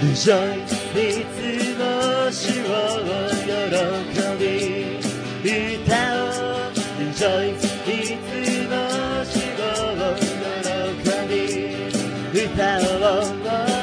Rejoice いつも主を喜び歌おう Rejoice いつも主を喜び歌おう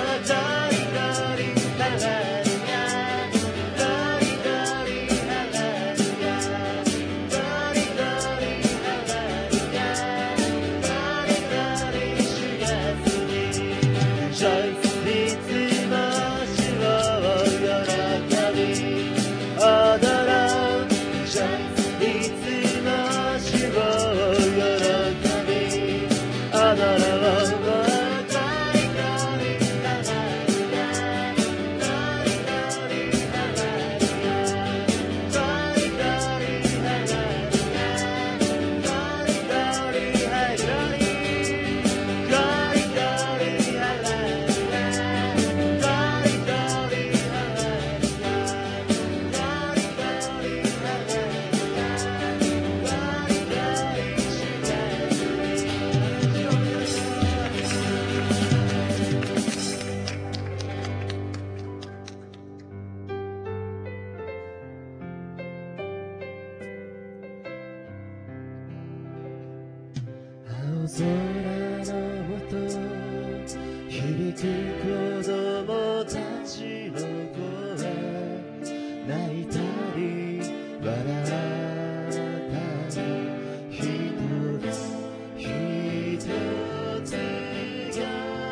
空のもと響く子供たちの声泣いたり笑ったり一人一つが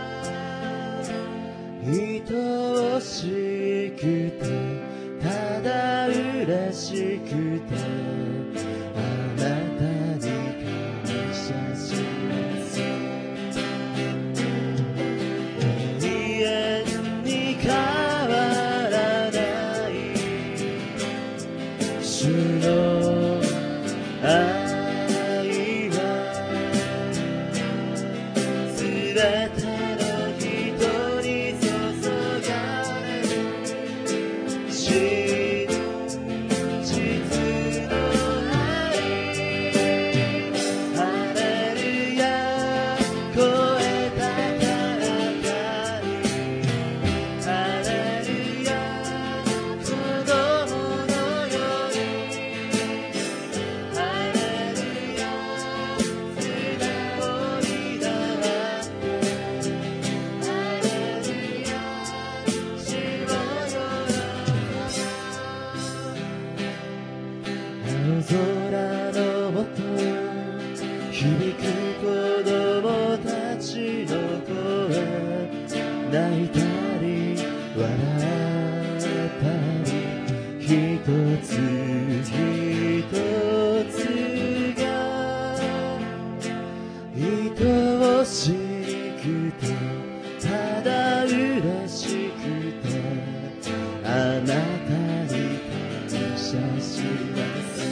愛しくてただ嬉しくてあなた空のもと響く子供たちの声泣いたり笑ったり一つ一つが愛しくてただ嬉しくてあなたに感謝します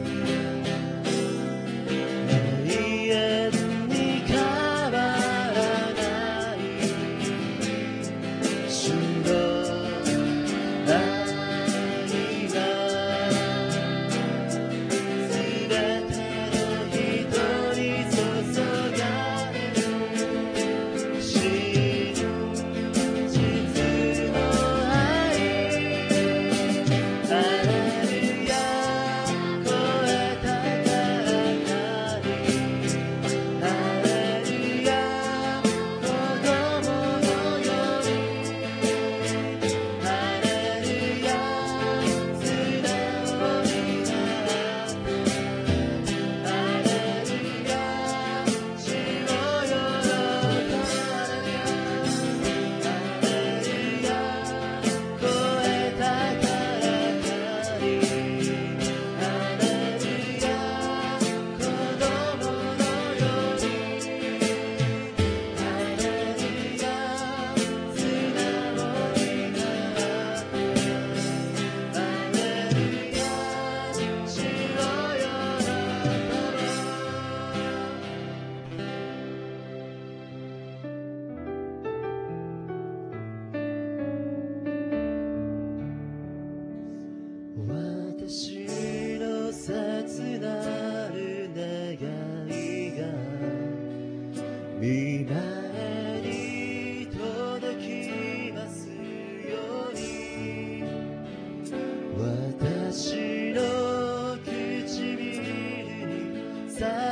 私の切なる願いが御前に届きます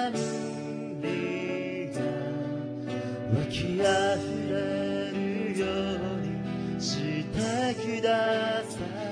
美が湧きあふれるようにしてください。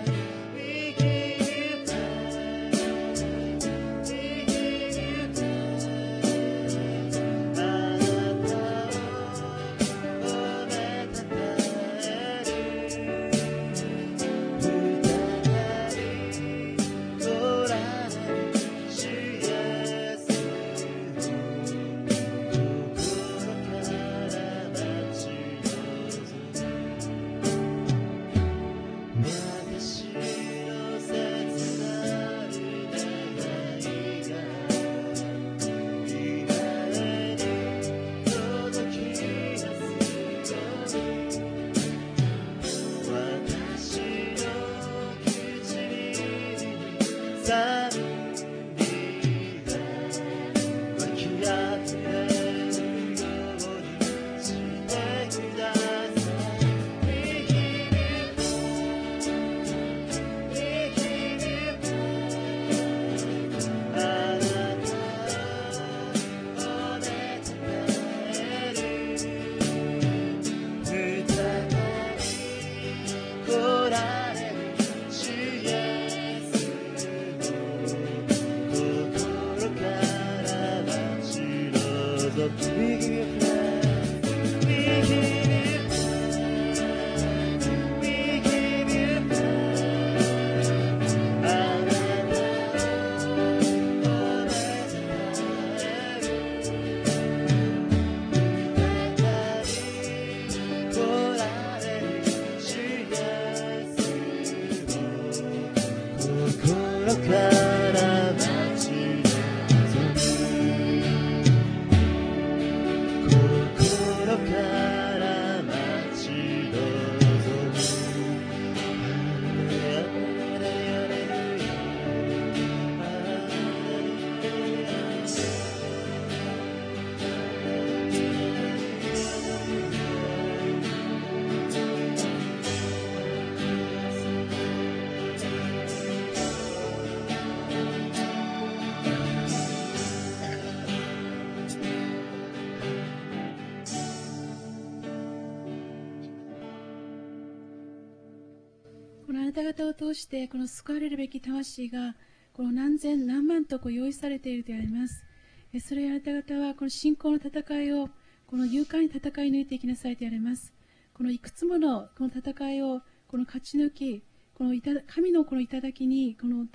あなた方を通してこの救われるべき魂がこの何千何万と用意されているであります。それをあなた方はこの信仰の戦いをこの勇敢に戦い抜いていきなさいであります。このいくつものこの戦いをこの勝ち抜き、この神のこの頂にこの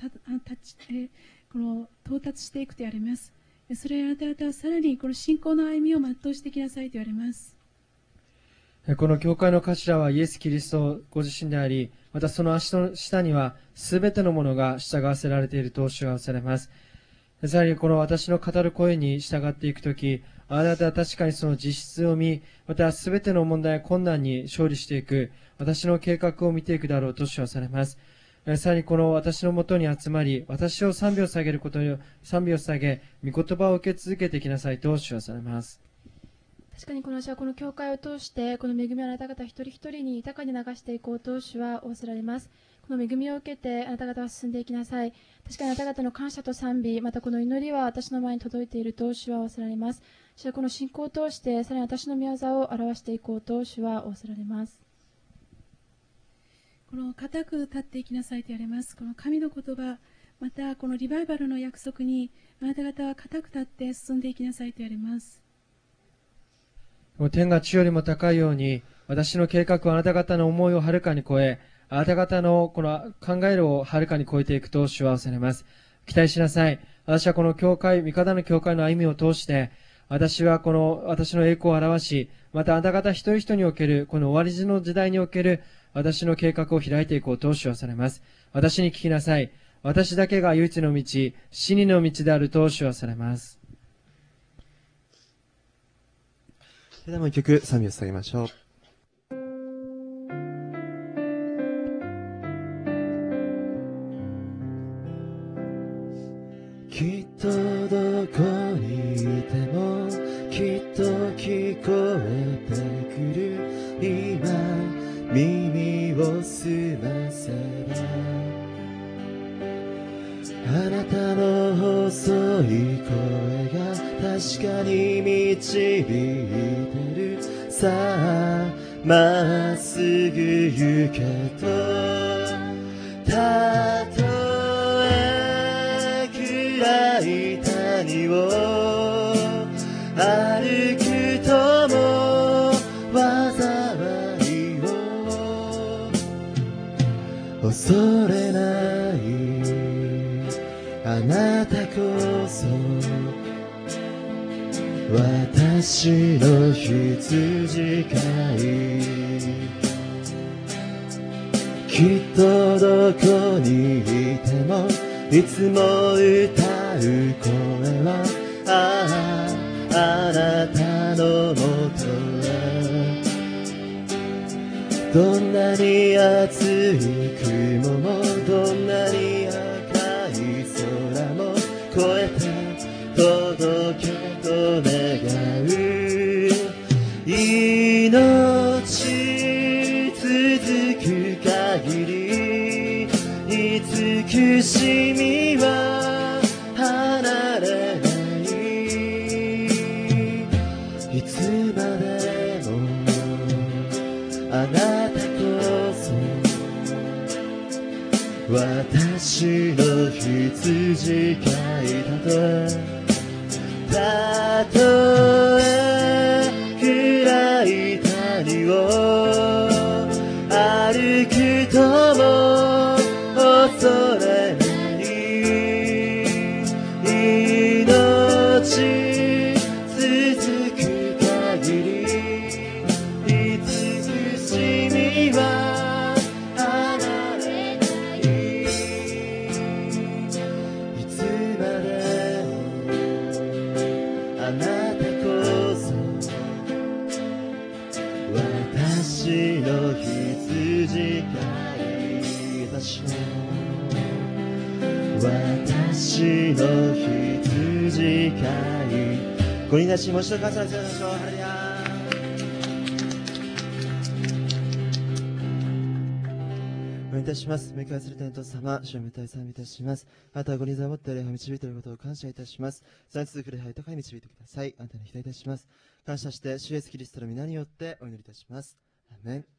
到達していくであります。それをあなた方はさらにこの信仰の歩みを全うしていきなさいであります。 この教会の頭はイエス・キリストご自身であり、またその足の下にはすべてのものが従わせられていると主はされます。さらにこの私の語る声に従っていくとき、あなたは確かにその実質を見、またすべての問題や困難に勝利していく、私の計画を見ていくだろうと主はされます。さらにこの私のもとに集まり、私を賛美を下げることに、賛美を下げ、御言葉を受け続けていきなさいと主はされます。 確かにこの主はこの教会を通してこの恵みをあなた方一人一人に豊かに流していこうと主は仰せられます。この恵みを受けてあなた方は進んでいきなさい。確かにあなた方の感謝と賛美、またこの祈りは私の前に届いていると主は仰せられます。主はこの信仰を通してさらに私の御業を表していこうと主は仰せられます。この固く立っていきなさいと言われます。この神の言葉、またこのリバイバルの約束にあなた方は固く立って進んでいきなさいと言われます。 天が地よりも高いように、私の計画はあなた方の思いをはるかに超え、あなた方のこの考えるをはるかに超えていくと主は仰せられます。期待しなさい。私はこの教会、味方の教会の歩みを通して、私はこの私の栄光を表し、またあなた方一人一人における、この終わりの時代における、私の計画を開いていこうと主はされます。私に聞きなさい。私だけが唯一の道、死にの道であると主はされます。 それではもう一曲賛美を捧げましょう。きっとどこにいてもきっと聞こえてくる今耳を澄ませばあなたの細い声が確かに導いてる。さあまっすぐ行けと。たとえ暗い谷を歩くとも災いを恐れない。あなたこそ私の羊飼い。きっとどこにいてもいつも歌う声はあなたのもとへ。どんなに暑い雲もどんなに赤い空も越えて届けと願う。命続く限り慈しみは離れない。いつまでもあなたこそ私の羊飼いだと。たとえ暗い谷を歩くとも恐れない。命続く限り慈しみは離れない。いつまでもあなたこそ私の羊飼い。私の羊飼い。ごりなしもう一度感謝を伝えましょう。ハレルヤ。お願いいたします。迎えする天道様、主をめたい賛美いたします。あなたはご臨在を持って礼拝を導いていることを感謝いたします。さらに続く礼拝とかに導いてください。あなたに期待いたします。感謝して主イエスキリストの皆によってお祈りいたします。アーメン。